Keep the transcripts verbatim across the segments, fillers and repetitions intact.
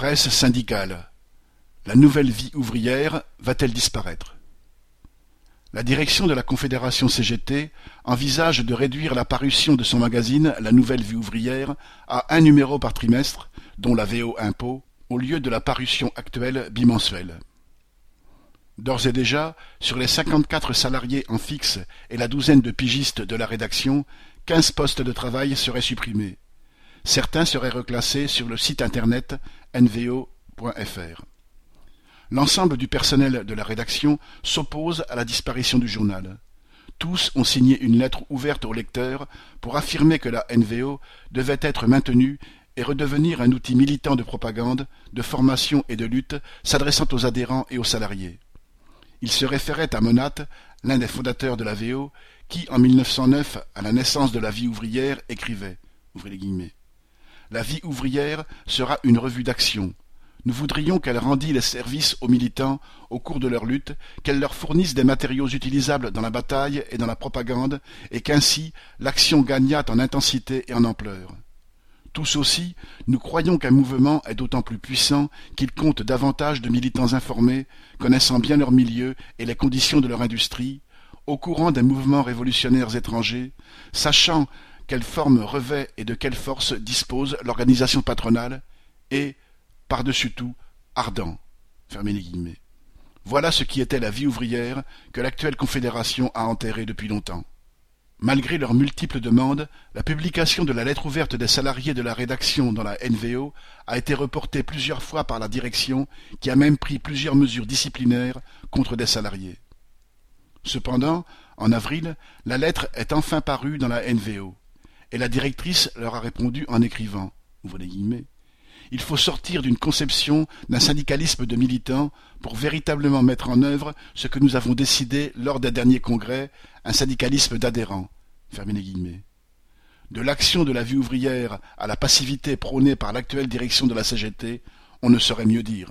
Presse syndicale. La nouvelle vie ouvrière va-t-elle disparaître? La direction de la Confédération C G T envisage de réduire la parution de son magazine La Nouvelle Vie Ouvrière à un numéro par trimestre, dont la V O impôt, au lieu de la parution actuelle bimensuelle. D'ores et déjà, sur les cinquante-quatre salariés en fixe et la douzaine de pigistes de la rédaction, quinze postes de travail seraient supprimés. Certains seraient reclassés sur le site internet N V O point F R. L'ensemble du personnel de la rédaction s'oppose à la disparition du journal. Tous ont signé une lettre ouverte aux lecteurs pour affirmer que la N V O devait être maintenue et redevenir un outil militant de propagande, de formation et de lutte s'adressant aux adhérents et aux salariés. Il se référait à Monat, l'un des fondateurs de la V O, qui, en mille neuf cent neuf, à la naissance de la vie ouvrière, écrivait ouvrez les guillemets, « La vie ouvrière sera une revue d'action. Nous voudrions qu'elle rendît les services aux militants au cours de leur lutte, qu'elle leur fournisse des matériaux utilisables dans la bataille et dans la propagande, et qu'ainsi l'action gagnât en intensité et en ampleur. Tous aussi, nous croyons qu'un mouvement est d'autant plus puissant qu'il compte davantage de militants informés, connaissant bien leur milieu et les conditions de leur industrie, au courant des mouvements révolutionnaires étrangers, sachant quelle forme revêt et de quelle force dispose l'organisation patronale, et, par-dessus tout, ardent. » Fermez les guillemets. Voilà ce qui était la vie ouvrière que l'actuelle Confédération a enterrée depuis longtemps. Malgré leurs multiples demandes, la publication de la lettre ouverte des salariés de la rédaction dans la N V O a été reportée plusieurs fois par la direction, qui a même pris plusieurs mesures disciplinaires contre des salariés. Cependant, en avril, la lettre est enfin parue dans la N V O, et la directrice leur a répondu en écrivant ouvrez les guillemets, « Il faut sortir d'une conception d'un syndicalisme de militants pour véritablement mettre en œuvre ce que nous avons décidé lors des derniers congrès, un syndicalisme d'adhérents. » Fermez les guillemets. De l'action de la vie ouvrière à la passivité prônée par l'actuelle direction de la C G T, on ne saurait mieux dire.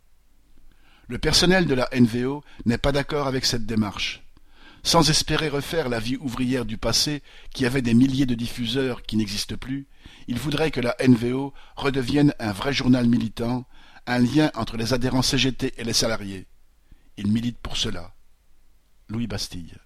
Le personnel de la N V O n'est pas d'accord avec cette démarche. Sans espérer refaire la vie ouvrière du passé, qui avait des milliers de diffuseurs qui n'existent plus, il voudrait que la N V O redevienne un vrai journal militant, un lien entre les adhérents C G T et les salariés. Il milite pour cela. Louis Bastille.